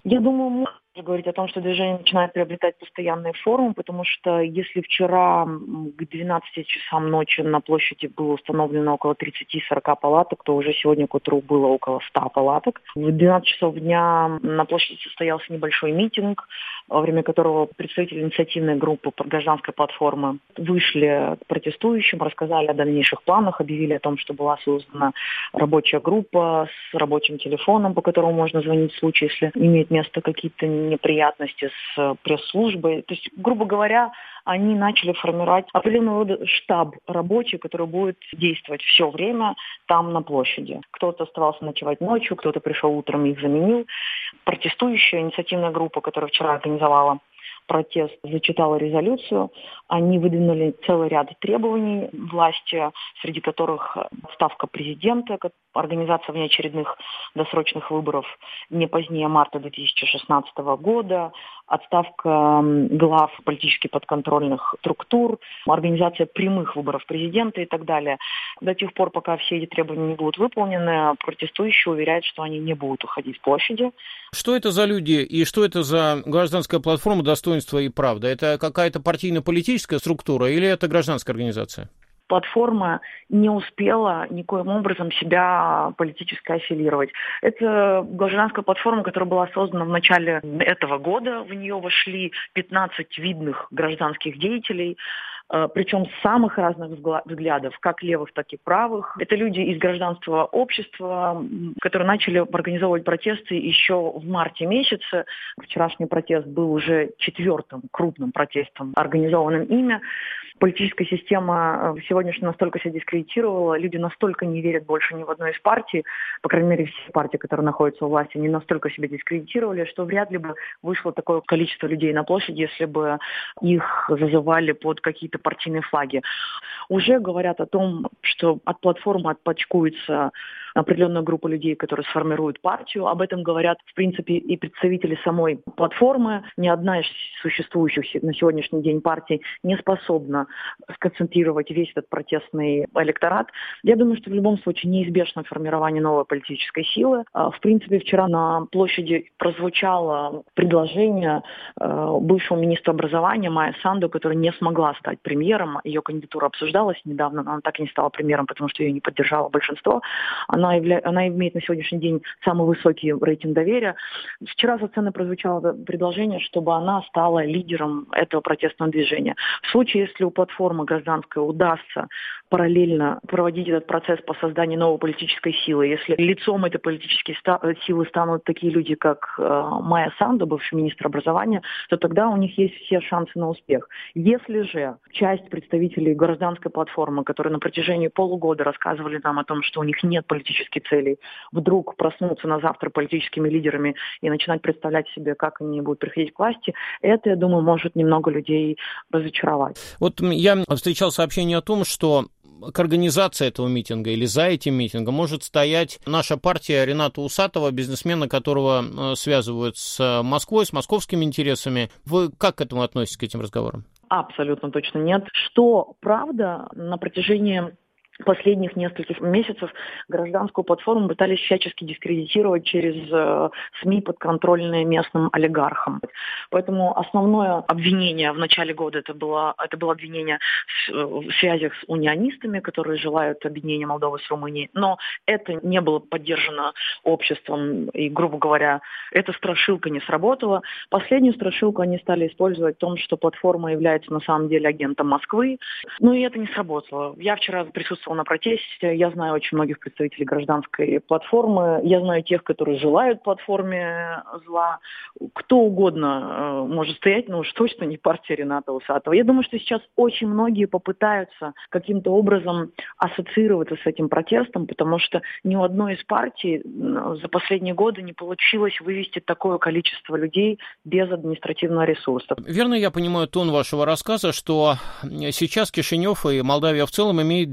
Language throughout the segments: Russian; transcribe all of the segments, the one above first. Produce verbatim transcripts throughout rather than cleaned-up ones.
Я думаю, можно говорить о том, что движение начинает приобретать постоянные формы, потому что если вчера к двенадцати часам ночи на площади было установлено около тридцати-сорока палаток, то уже сегодня к утру было около ста палаток. В двенадцать часов дня на площади состоялся небольшой митинг, во время которого представители инициативной группы гражданской платформы вышли к протестующим, рассказали о дальнейших планах, объявили о том, что была создана рабочая группа с рабочим телефоном, по которому можно звонить в случае, если имеют место какие-то неприятности с пресс-службой. То есть, грубо говоря, они начали формировать определенного рода штаб рабочий, который будет действовать все время там на площади. Кто-то оставался ночевать ночью, кто-то пришел утром и их заменил. Протестующая инициативная группа, которая вчера организовала протест, зачитала резолюцию. Они выдвинули целый ряд требований власти, среди которых отставка президента, организация внеочередных досрочных выборов не позднее марта две тысячи шестнадцатого года, отставка глав политически подконтрольных структур, организация прямых выборов президента и так далее. До тех пор, пока все эти требования не будут выполнены, протестующие уверяют, что они не будут уходить с площади. Что это за люди и что это за гражданская платформа «Достоинство и правда»? Это какая-то партийно-политическая структура или это гражданская организация? Платформа не успела никоим образом себя политически аффилировать. Это гражданская платформа, которая была создана в начале этого года. В нее вошли пятнадцать видных гражданских деятелей, причем с самых разных взглядов, как левых, так и правых. Это люди из гражданского общества, которые начали организовывать протесты еще в марте месяце. Вчерашний протест был уже четвертым крупным протестом, организованным ими. Политическая система сегодняшняя настолько себя дискредитировала, люди настолько не верят больше ни в одной из партий, по крайней мере, все партии, которые находятся у власти, они настолько себя дискредитировали, что вряд ли бы вышло такое количество людей на площади, если бы их зазывали под какие-то партийные флаги. Уже говорят о том, что от платформы отпочкуется определенная группа людей, которые сформируют партию. Об этом говорят, в принципе, и представители самой платформы. Ни одна из существующих на сегодняшний день партий не способна сконцентрировать весь этот протестный электорат. Я думаю, что в любом случае неизбежно формирование новой политической силы. В принципе, вчера на площади прозвучало предложение бывшего министра образования Майи Санду, которая не смогла стать премьером. Ее кандидатура обсуждалась недавно, но она так и не стала премьером, потому что ее не поддержало большинство. Она, явля... она имеет на сегодняшний день самый высокий рейтинг доверия. Вчера со сцены прозвучало предложение, чтобы она стала лидером этого протестного движения. В случае, если у платформы гражданской удастся параллельно проводить этот процесс по созданию новой политической силы, если лицом этой политической ста... силы станут такие люди, как э, Майя Санду, бывший министр образования, то тогда у них есть все шансы на успех. Если же часть представителей гражданской платформы, которые на протяжении полугода рассказывали нам о том, что у них нет политических целей, вдруг проснуться на завтра политическими лидерами и начинать представлять себе, как они будут приходить к власти, это, я думаю, может немного людей разочаровать. Вот я встречал сообщение о том, что к организации этого митинга или за этим митингом может стоять наша партия Рената Усатова, бизнесмена, которого связывают с Москвой, с московскими интересами. Вы как к этому относитесь, к этим разговорам? Абсолютно точно нет. Что правда, на протяжении последних нескольких месяцев гражданскую платформу пытались всячески дискредитировать через э, СМИ, подконтрольные местным олигархам. Поэтому основное обвинение в начале года это было, это было обвинение в, в связях с унионистами, которые желают объединения Молдовы с Румынией. Но это не было поддержано обществом, и, грубо говоря, эта страшилка не сработала. Последнюю страшилку они стали использовать в том, что платформа является на самом деле агентом Москвы. Ну и это не сработало. Я вчера присутствовала на протесте. Я знаю очень многих представителей гражданской платформы. Я знаю тех, которые желают платформе зла. Кто угодно э, может стоять, но уж точно не партия Рената Усатова. Я думаю, что сейчас очень многие попытаются каким-то образом ассоциироваться с этим протестом, потому что ни у одной из партий за последние годы не получилось вывести такое количество людей без административного ресурса. Верно я понимаю тон вашего рассказа, что сейчас Кишинев и Молдавия в целом имеют дело с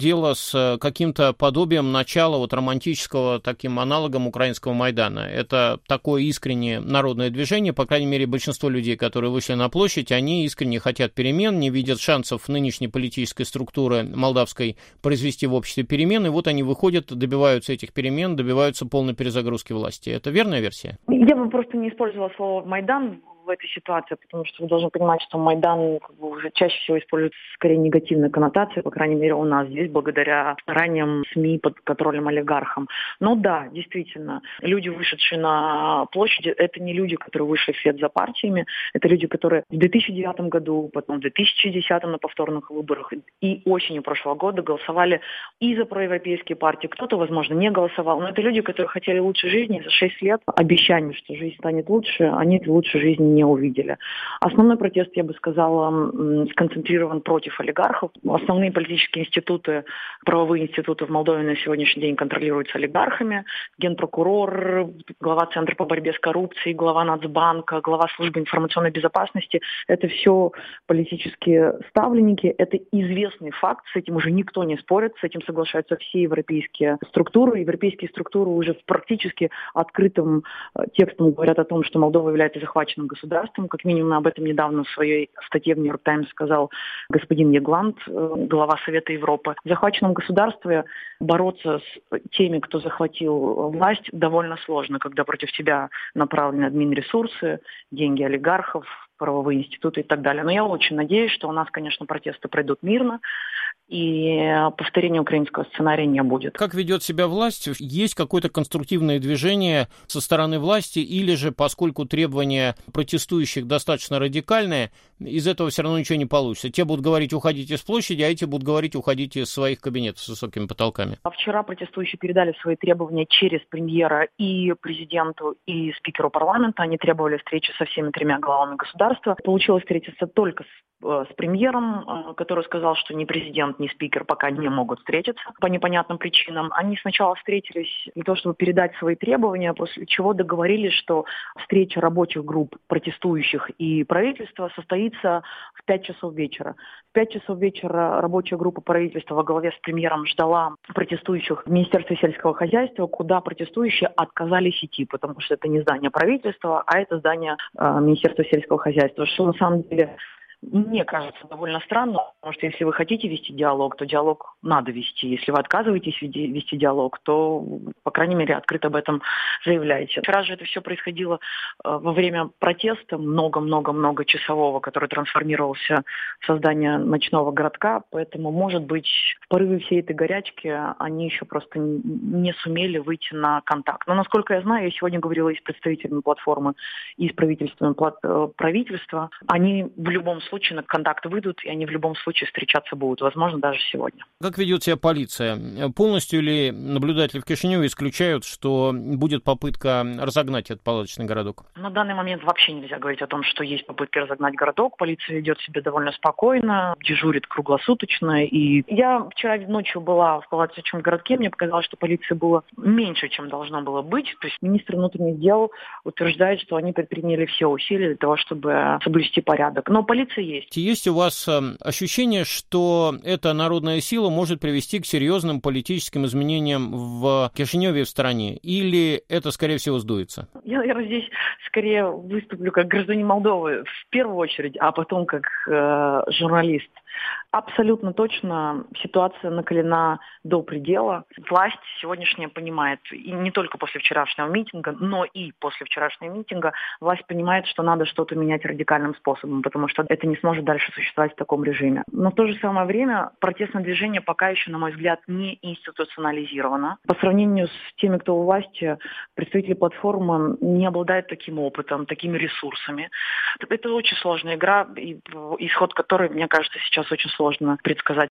с каким-то подобием начала вот романтического, таким аналогом украинского Майдана. Это такое искреннее народное движение, по крайней мере, большинство людей, которые вышли на площадь, они искренне хотят перемен, не видят шансов нынешней политической структуры молдавской произвести в обществе перемены. Вот они выходят, добиваются этих перемен, добиваются полной перезагрузки власти. Это верная версия? Я бы просто не использовала слово «Майдан» в этой ситуации, потому что вы должны понимать, что Майдан как бы, уже чаще всего используется скорее негативной коннотацией, по крайней мере у нас здесь, благодаря стараниям СМИ под контролем олигархам. Но да, действительно, люди, вышедшие на площади, это не люди, которые вышли вслед за партиями, это люди, которые в две тысячи девятом году, потом в две тысячи десятом на повторных выборах и осенью прошлого года голосовали и за проевропейские партии, кто-то, возможно, не голосовал, но это люди, которые хотели лучшей жизни, и за шесть лет обещаний, что жизнь станет лучше, они этой лучшей жизни не увидели. Основной протест, я бы сказала, сконцентрирован против олигархов. Основные политические институты, правовые институты в Молдове на сегодняшний день контролируются олигархами. Генпрокурор, глава Центра по борьбе с коррупцией, глава Нацбанка, глава службы информационной безопасности. Это все политические ставленники. Это известный факт, с этим уже никто не спорит, с этим соглашаются все европейские структуры. Европейские структуры уже в практически открытым текстом говорят о том, что Молдова является захваченным государством. Государством. Как минимум об этом недавно в своей статье в Нью-Йорк Таймс сказал господин Ягланд, глава Совета Европы. В захваченном государстве бороться с теми, кто захватил власть, довольно сложно, когда против тебя направлены админресурсы, деньги олигархов, правовые институты и так далее. Но я очень надеюсь, что у нас, конечно, протесты пройдут мирно, и повторения украинского сценария не будет. Как ведет себя власть? Есть какое-то конструктивное движение со стороны власти, или же, поскольку требования протестующих достаточно радикальные, из этого все равно ничего не получится? Те будут говорить «уходите с площади», а эти будут говорить «уходите из своих кабинетов с высокими потолками». А вчера протестующие передали свои требования через премьера и президенту, и спикеру парламента. Они требовали встречи со всеми тремя главами государства. Получилось встретиться только с с премьером, который сказал, что ни президент, ни спикер пока не могут встретиться по непонятным причинам. Они сначала встретились для того, чтобы передать свои требования, после чего договорились, что встреча рабочих групп протестующих и правительства состоится в пять часов вечера. В пять часов вечера рабочая группа правительства во главе с премьером ждала протестующих в Министерстве сельского хозяйства, куда протестующие отказались идти, потому что это не здание правительства, а это здание э, Министерства сельского хозяйства, что на самом деле мне кажется довольно странно, потому что если вы хотите вести диалог, то диалог надо вести. Если вы отказываетесь вести диалог, то, по крайней мере, открыто об этом заявляете. Вчера же это все происходило во время протеста, много-много-много часового, который трансформировался в создание ночного городка, поэтому, может быть, в порыве всей этой горячки они еще просто не сумели выйти на контакт. Но, насколько я знаю, я сегодня говорила и с представителями платформы, и с правительством правительства, они в любом случае случае на контакт выйдут, и они в любом случае встречаться будут, возможно, даже сегодня. Как ведет себя полиция? Полностью ли наблюдатели в Кишиневе исключают, что будет попытка разогнать этот палаточный городок? На данный момент вообще нельзя говорить о том, что есть попытки разогнать городок. Полиция ведет себя довольно спокойно, дежурит круглосуточно. И я вчера ночью была в палаточном городке, мне показалось, что полиции было меньше, чем должно было быть. То есть министр внутренних дел утверждает, что они предприняли все усилия для того, чтобы соблюсти порядок. Но полиция есть. Есть у вас ощущение, что эта народная сила может привести к серьезным политическим изменениям в Кишиневе и в стране? Или это, скорее всего, сдуется? Я, наверное, здесь скорее выступлю как гражданин Молдовы в первую очередь, а потом как э, журналист. Абсолютно точно ситуация накалена до предела. Власть сегодняшняя понимает, и не только после вчерашнего митинга, но и после вчерашнего митинга, власть понимает, что надо что-то менять радикальным способом, потому что это не сможет дальше существовать в таком режиме. Но в то же самое время протестное движение пока еще, на мой взгляд, не институционализировано. По сравнению с теми, кто у власти, представители платформы не обладают таким опытом, такими ресурсами. Это очень сложная игра, и исход которой, мне кажется, сейчас очень сложно предсказать.